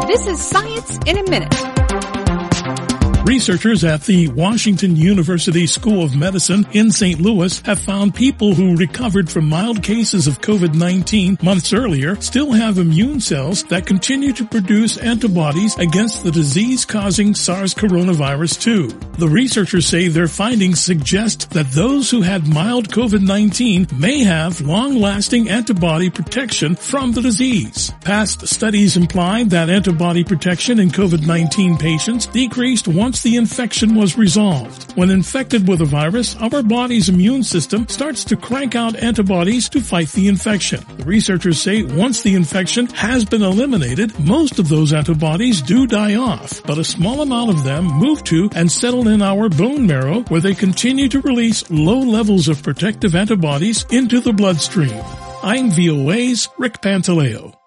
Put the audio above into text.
This is Science in a Minute. Researchers at the Washington University School of Medicine in St. Louis have found people who recovered from mild cases of COVID-19 months earlier still have immune cells that continue to produce antibodies against the disease-causing SARS coronavirus 2. The researchers say their findings suggest that those who had mild COVID-19 may have long-lasting antibody protection from the disease. Past studies implied that antibody protection in COVID-19 patients decreased once the infection was resolved. When infected with a virus, our body's immune system starts to crank out antibodies to fight the infection. The researchers say once the infection has been eliminated, most of those antibodies do die off, but a small amount of them move to and settle in our bone marrow, where they continue to release low levels of protective antibodies into the bloodstream. I'm VOA's Rick Pantaleo.